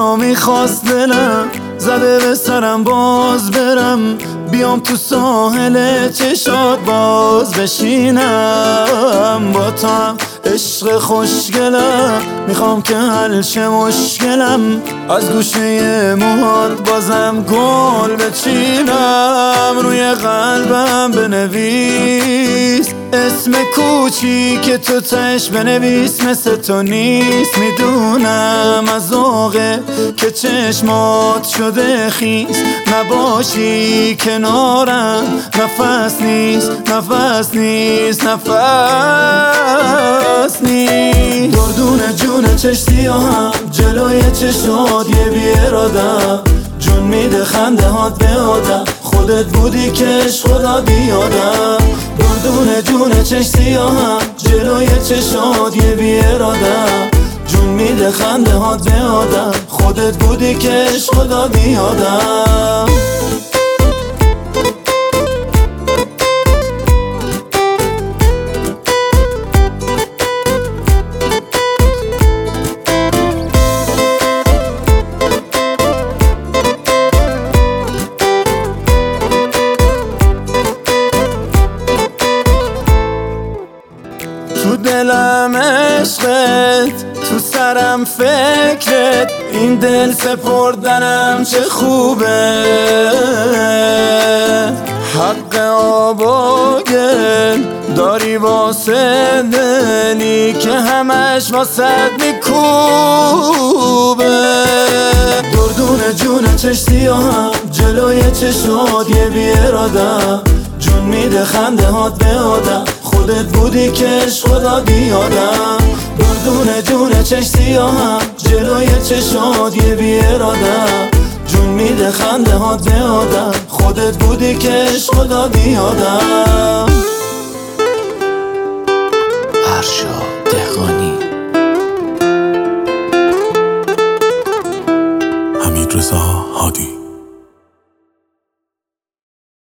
تو میخواست دلم، زده به سرم باز برم، بیام تو ساحل چشات باز بشینم. با تو هم عشق خوشگلم، میخوام که حل شه مشکلم، از گوشه موهات بازم گل بچینم. روی قلبم بنویس اسم کوچیک تو تش بنویس، مثل تو نیست میدونم از ذوقه که چشمات شده خیس، نباشی کنارم نفس نیست نفس نیست نفس نیست. دردون جون چش سیاهم جلوی چشات یه بیارادم، جون میده خنده هات به آدم، خودت بودی کش خدا بیادم. دردون جون چش سیاهم جلوی چشات یه بیارادم، جون میده خنده هات به آدم، خودت بودی کش خدا بیادم. تو دلم عشقت، تو سرم فکرت، این دل سپردنم چه خوبه. حق آب و گل داری واسه دلی که همش واسد میکوبه. دردون جون چش سیاهم جلوی چشات یه بیارادم، جون میده خنده هات به آدم، خودت بودی کش خدا بیادم. دردون جون چش سیاهم جلوی چشات یه بیارادم، جون میده خنده هات به آدم، خودت بودی کش خدا بیادم.